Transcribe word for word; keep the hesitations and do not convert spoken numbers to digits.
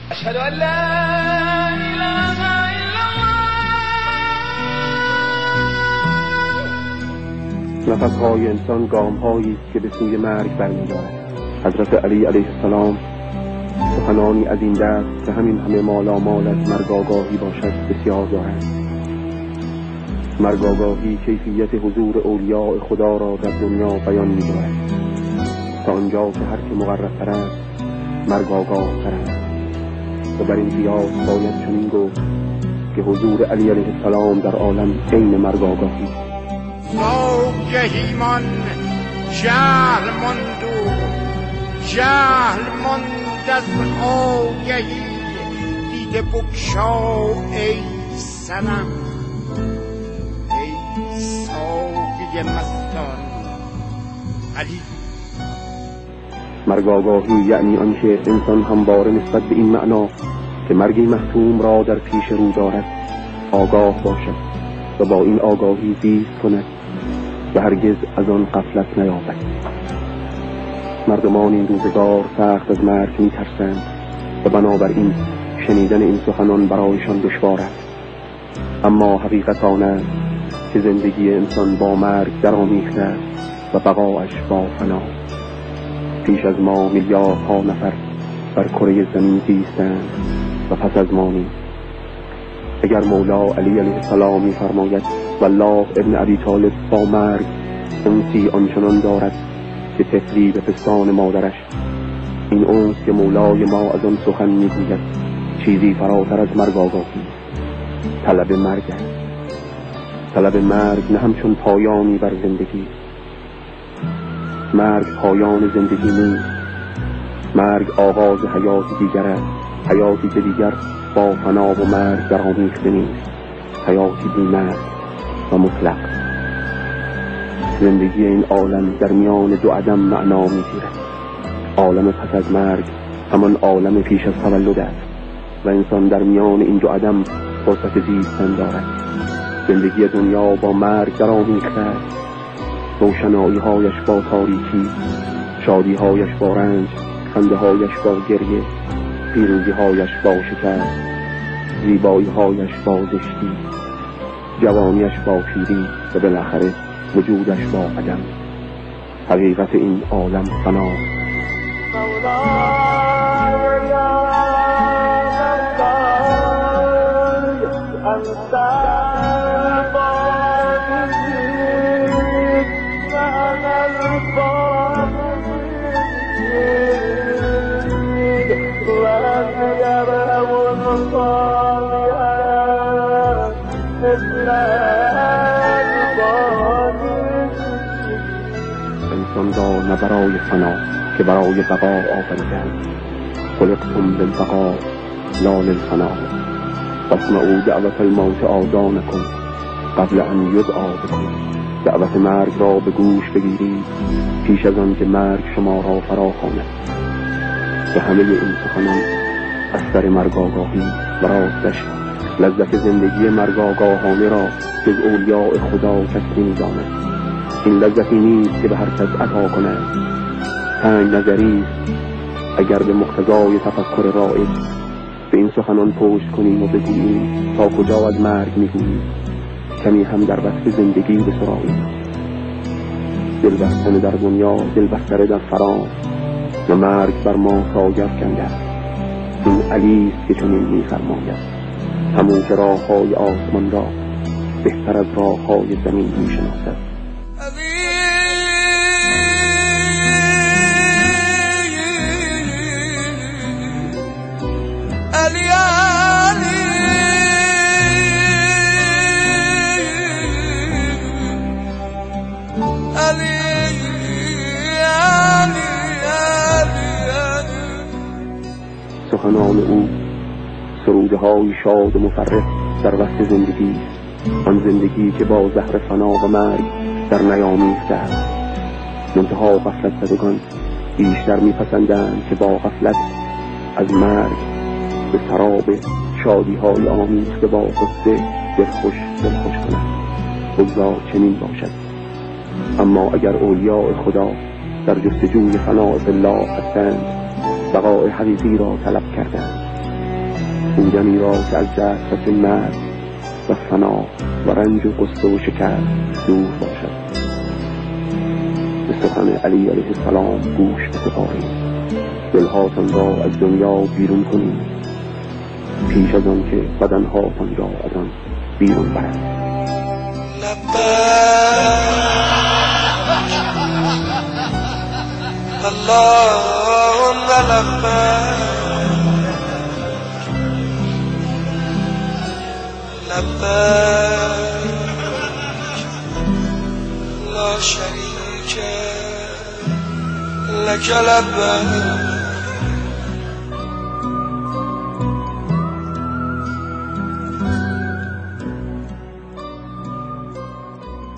اشهد ان لا اله الا الله. نفس‌های انسان گام‌هایی است که به سوی مرگ برمی‌دارد. حضرت علی علیه السلام سخنانی از این دست که همین همه مالامال از مرگ آگاهی باشد بسیار دارد. مرگ آگاهی کیفیت حضور اولیاء خدا را در دنیا بیان می‌دارد تا آنجا که هر که مقرب‌تر است مرگ آگاه‌تر است. و بر این قیاس باید چنین گفت که حضور علی علیه السلام در عالم عین مرگ آگاهی. آگهیمان جهل ماندو جهل ماند از آگهی، دیده بگشا ای صنم ای ساقی مستان علی. مرگ آگاهی یعنی آنکه انسان همواره نسبت به این معنا که مرگی محتوم را در پیش رو دارد آگاه باشد و با این آگاهی زیست کند و هرگز از آن غفلت نیابد. مردمان این روزگار سخت از مرگ می‌ترسند و بنابراین شنیدن این سخنان برایشان دشوار است. اما حقیقت آن است که زندگی انسان با مرگ درآمیخته است و بقایش با فنا. پیش از ما میلیاردها نفر بر کره زمین زیستند و پس از ما نیز. اگر مولا علی علیه السلام می‌فرماید والله ابن ابی طالب با مرگ انسی آنچنان دارد که طفلی به پستان مادرش، این انس که مولای ما از آن سخن میگوید چیزی فراتر از مرگ آگاهی، طلب مرگ است. طلب مرگ نه همچون پایانی بر زندگی. مرگ پایان زندگی نیست. مرگ آغاز حیاتی دیگر است، حیاتی که دیگر با فنا و مرگ در آمیخته نیست، حیاتی بی مرگ و مطلق. زندگی این عالم در میان دو عدم معنا می‌گیرد. عالم پس از مرگ همان عالم پیش از تولد است و انسان در میان این دو عدم فرصت زیستن دارد. زندگی دنیا با مرگ در آمیخته است. روشنایی هایش با تاریکی، شادی هایش با رنج، خنده هایش با گریه، پیروزی هایش با شکست، زیبایی هایش با زشتی، جوانیش با پیری و بالاخره وجودش با عدم. حقیقت این عالم فناست. انسان را نه برای فنا که برای بقا آفریدند. خلقتم للبقا لا للفنا. فاسمعوا دعوت الموت آذانکم قبل ان یدعا بکم. دعوت مرگ را به گوش بگیرید پیش از آن که مرگ شما را فرا خواند. به همه این سخنان از سر مرگ آگاهی و راستش لذت زندگی مرگ آگاهانه را جز اولیاء خدا کسی نمی‌داند. این لذتی نیست که به هر کس عطا کند. تنگ نظری است اگر به مقتضای تفکر رائج به این سخنان پشت کنیم و بگوییم تا کجا از مرگ می‌گوییم، کمی هم در وصف زندگی بسراییم. دل بستن در دنیا، دل بستن در فرام و مرگ بر ما سایه افکنده. این علی است که چنین می‌فرماید همون که راه‌های آسمان را بهتر از راه‌های زمین می‌شناسد. سخنان او سروده های شاد و مفرح در وقت زندگی، آن زندگی که با زهر فنا و مرگ در نیامیخته است. منتها غفلت زدگان بیشتر میپسندند که با غفلت از مرگ به سراب شادی های آمیخته با غصه دلخوش دلخوش کنند. بگذار چنین باشد. اما اگر اولیاء خدا در جستجوی فنا بالله هستند، بقای حقیقی را طلب کردند این جمی را که از جسد مرد و فنا و رنج و غصه و شکست دور باشد. به سخن علی علیه السلام گوش بسپارید، دلهاتان را از دنیا بیرون کنید پیش از آن که بدنهاتان را از آن بیرون برد. اللهم لبیک لبیک لا شریک لک لبیک